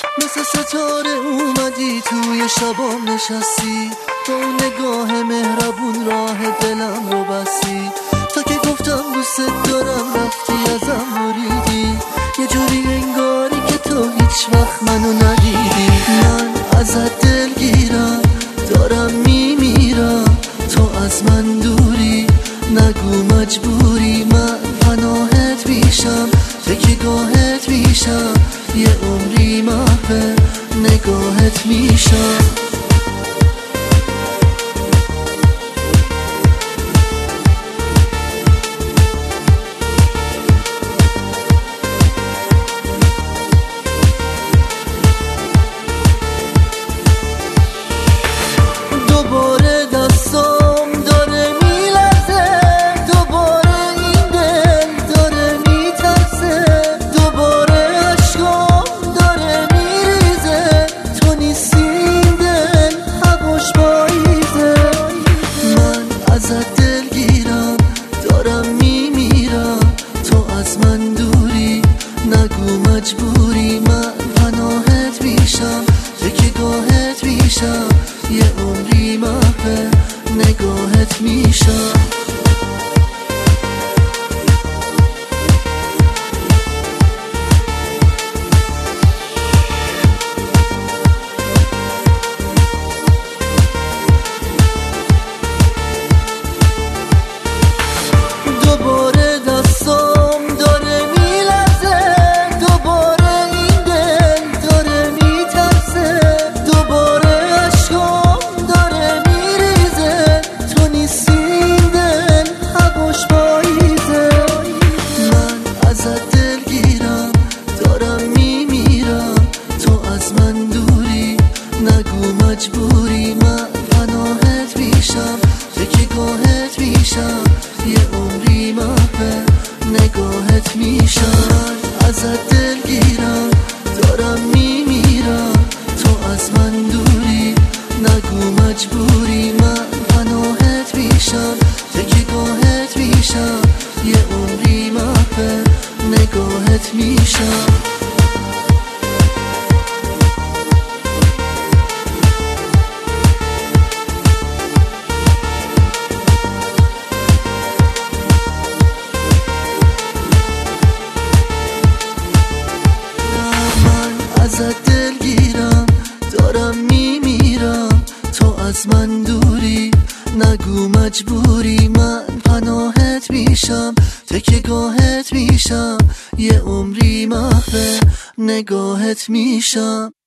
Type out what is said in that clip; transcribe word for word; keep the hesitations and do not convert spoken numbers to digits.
مثل ستاره اومدی توی شبام نشستی، با اون نگاه مهربون راه دلم رو بستی. تا که گفتم دوست دارم رفتی ازم بریدی، یه جوری انگاری که تو هیچ وقت منو ندیدی. من ازت دلگیرم دارم میمیرم، تو از من دوری نگو مجبوری. من پناهت میشم تکیه‌گاهت میشم، یه عمری محو نگاهت میشم. دوباره دستام داره میلرزه، دوباره این دل داره میترسه، دوباره عشقام داره میریزه. تو نیستی این دل هواش پاییزه. من ازت دلگیرم دارم میمیرم، تو از من دوری نگو مجبوری. من پناهت میشم تکیه‌گاهت میشم، یه عمری محو نگاهت میشم. دوباره دستام داره میلرزه، دوباره این دل داره میترسه، دوباره عشقام داره میریزه. تو نیستی این دل هواش پاییزه. من ازت دلگیرم دارم میمیرم، تو از من دوری نگو مجبوری. من پناهت میشم تکیه‌گاهت میشم، یه عمری محو نگاهت میشم. ازت دلگیرم دارم میمیرم، تو از من دوری نگو مجبوری. من پناهت میشم تکیه‌گاهت میشم، یه عمری محو نگاهت میشم. ازت دلگیرم دارم میمیرم، تو از من دوری نگو مجبوری. من پناهت میشم تکیه‌گاهت میشم، یه عمری محو نگاهت میشم.